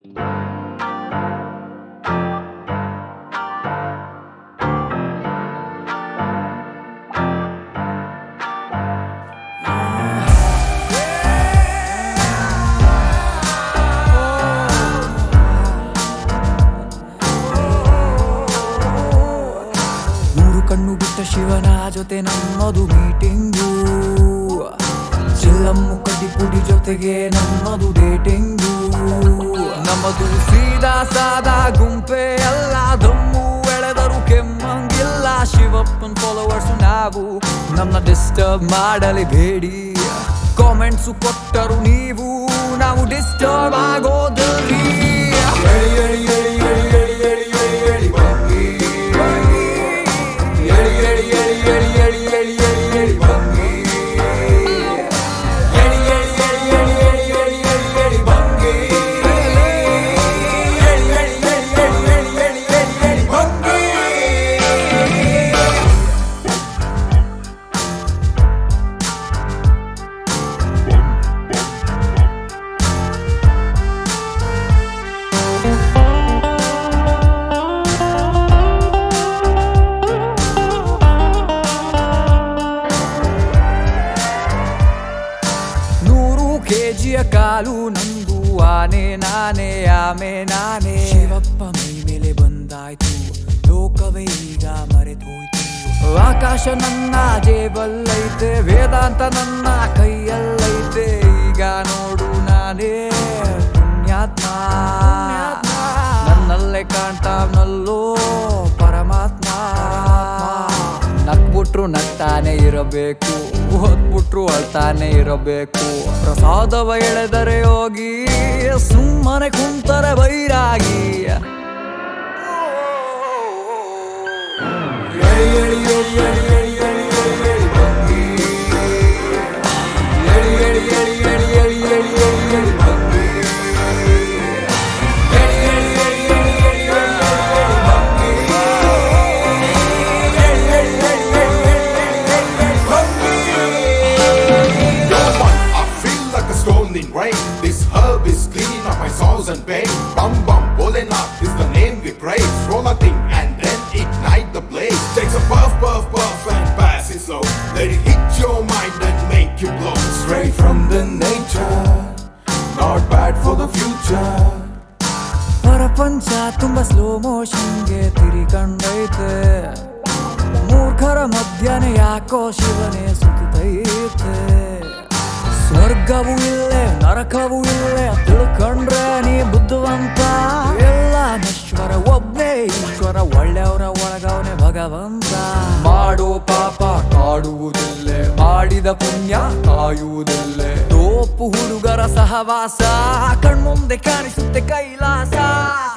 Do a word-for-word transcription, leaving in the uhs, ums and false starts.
ಮೂರು ಕಣ್ಣು ಬಿಟ್ಟ ಶಿವನ ಜೊತೆ ನಮ್ಮದು ಮೀಟಿಂಗು, ಚಿಲ್ಲಮ್ಮು ಕಡ್ಡಿ ಪುಡಿ ಜೊತೆಗೆ ನಮ್ಮದು ಡೇಟಿಂಗು. ನಮ್ಮದು ಸೀದಾ ಸಾದಾ ಗುಂಪೆ ಅಲ್ಲ, ದಮ್ಮು ಎಳೆದರು ಕೆಮ್ಮಂಗಿಲ್ಲ. ಶಿವಪ್ಪನ್ ಫಾಲೋವರ್ಸು ನಾವು, ನಮ್ಮನ್ನ ಡಿಸ್ಟರ್ಬ್ ಮಾಡಲಿ ಬೇಡಿ. ಕಾಮೆಂಟ್ಸು ಕೊಟ್ಟರು ನೀವು, ನಾವು ಡಿಸ್ಟರ್ಬ್ ಆಗೋದ್ರಿ. ಎಳಿ ಎಳಿ ಎಳಿ ಎಳಿ ಎಳಿ ಎಳಿ ಎಳಿ ಎಳಿ ಬಂಗಿ, ಎಳಿ ಎಳಿ ಎಳಿ ಎಳಿ ಎಳಿ ಎಳಿ ಎಳಿ ಎಳಿ ಬಂಗಿ, ಎಳಿ ಎಳಿ ಎಳಿ ಎಳಿ ಎಳಿ ಎಳಿ ಎಳಿ ಎಳಿ ಬಂಗಿ, ಎಳಿ ಎಳಿ ಎಳಿ ಎಳಿ ಎಳಿ ಎಳಿ ಎಳಿ ಎಳಿ ಬಂಗಿ. ಕೆಜಿಯ ಕಾಲು ನಂದು, ಆನೆ ನಾನೇ ಆಮೆ ನಾನೇ. ಶಿವಪ್ಪ ಮೈ ಮೇಲೆ ಬಂದಾಯ್ತು, ಲೋಕವೇ ಈಗ ಮರೆತೋಯ್ತು. ಆಕಾಶ ನನ್ನ ಜೇಬಲ್ಲೈತೆ, ವೇದಾಂತ ನನ್ನ ಕೈಯಲ್ಲೈತೆ. ಈಗ ನೋಡು ನಾನೇ ಪುಣ್ಯಾತ್ಮ, ನನ್ನಲ್ಲೇ ಕಾಣ್ತಾವ್ನಲ್ಲೋ ಪರಮಾತ್ಮ. ನಕ್ಬಿಟ್ರು ನಗ್ತಾನೆ ಇರಬೇಕು, ಹೊತ್ಬಿಟ್ರು ಅಳ್ತಾನೆ ಇರಬೇಕು. ಪ್ರಸಾದವ ಎಳೆದರೆ ಹೋಗಿ, ಸುಮ್ಮನೆ ಕುಂತರೆ Bairagi. ಎಳಿ ಎಳಿ ಎಳಿ ಎಳಿ ಎಳಿ ಎಳಿ ಎಳಿ ಎಳಿ ಬಂಗಿ, ಎಳಿ ಎಳಿ ಎಳಿ ಎಳಿ ಎಳಿ ಎಳಿ ಎಳಿ ಎಳಿ ಬಂಗಿ, ಎಳಿ ಎಳಿ ಎಳಿ ಎಳಿ ಎಳಿ ಎಳಿ ಎಳಿ ಬಂಗಿ, ಎಳಿ ಎಳಿ ಎಳಿ ಎಳಿ ಎಳಿ ಎಳಿ ಎಳಿ ಬಂಗಿ. I feel like a stone in rain. This herb is cleaning up my sorrows and pain. Bum bum Bholenath is the name we praise. Roll a thing and then ignite the blaze. Takes a puff puff puff and pass it slow. Let it hit your mind and make you blow. Straight from the nature, not bad for the future. ಪ್ರಪಂಚ ತುಂಬ slow ಮೋಷನ್ಗೆ ತಿರಿಕಂಡೈತೆ. ಮೂರ್ಖರ ಮಧ್ಯನೆ ಯಾಕೋ ಶಿವನೇ ಸುತ್ತೈತೆ. ಸ್ವರ್ಗವೂ ಇಲ್ಲೇ ನರಕವೂ ಇಲ್ಲೇ, ತಿಳ್ಕೊಂಡ್ರೆ ನೀ ಬುದ್ಧಿವಂತ. ಎಲ್ಲ ನಶ್ವರ ಒಬ್ಬನೇ ಈಶ್ವರ, ಒಳ್ಳೆಯವರ ಒಳಗವನೆ ಭಗವಂತ. ಮಾಡೋ ಪಾಪ ಕಾಡುವುದಿಲ್ಲೇ, ಮಾಡಿದ ಪುಣ್ಯ ಕಾಯುವುದಿಲ್ಲೇ. ತೋಪು ಹುಡುಗರ ಸಹವಾಸ ಕಣ್ಮುಂದೆ ಕಾಣಿಸುತ್ತೆ ಕೈಲಾಸ.